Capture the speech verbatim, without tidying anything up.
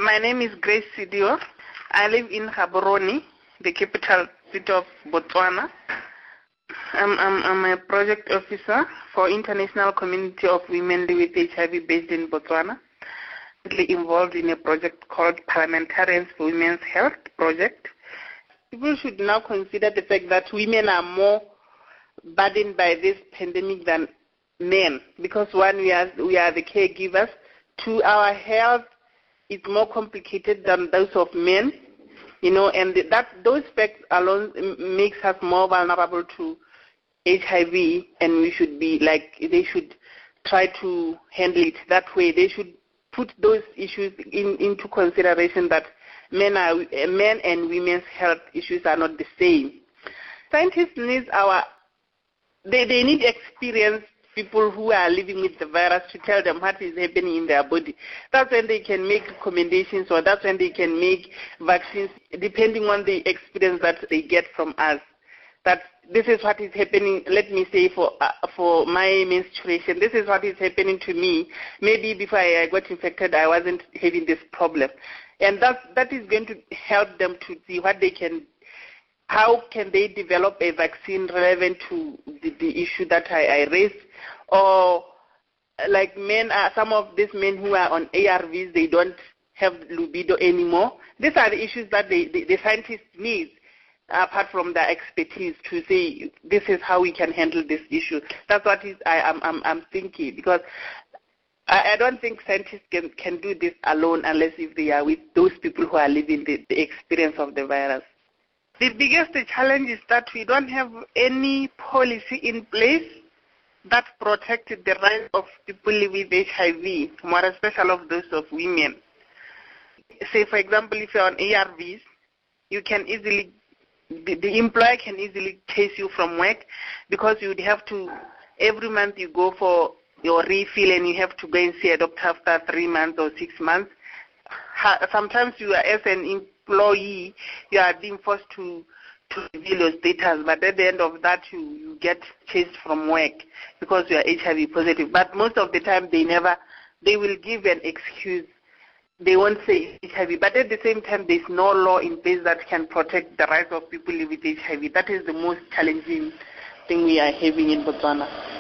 My name is Grace Sidio. I live in Gaborone, the capital city of Botswana. I'm, I'm, I'm a project officer for International Community of Women with H I V based in Botswana. Involved in a project called Parliamentarians for Women's Health Project. People should now consider the fact that women are more burdened by this pandemic than men, because one, we are we are the caregivers. Two, our health is more complicated than those of men, you know, and that those facts alone makes us more vulnerable to H I V, and we should be like they should try to handle it that way. They should put those issues in, into consideration that men are men and women's health issues are not the same. Scientists need our they they need experienced people who are living with the virus to tell them what is happening in their body. That's when they can make recommendations, or that's when they can make vaccines, depending on the experience that they get from us. That this is what is happening, let me say, for uh, for my menstruation. This is what is happening to me. Maybe before I got infected, I wasn't having this problem. And that, that is going to help them to see what they can, how can they develop a vaccine relevant to the, the issue that I, I raised. Or like men, are, some of these men who are on A R Vs, they don't have libido anymore. These are the issues that they, the, the scientists need, apart from their expertise, to say this is how we can handle this issue. That's what is, I, I'm, I'm, I'm thinking, because I, I don't think scientists can, can do this alone unless if they are with those people who are living the, the experience of the virus. The biggest challenge is that we don't have any policy in place that protected the rights of people with H I V, more especially of those of women. Say, for example, if you're on A R Vs, you can easily The, the employer can easily chase you from work, because you would have to, every month you go for your refill and you have to go and see a doctor after three months or six months. Sometimes you are, as an employee, you are being forced to, to reveal your status, but at the end of that you, you get chased from work because you are H I V positive. But most of the time they never, they will give an excuse. They won't say H I V, but at the same time, there's no law in place that can protect the rights of people with H I V. That is the most challenging thing we are having in Botswana.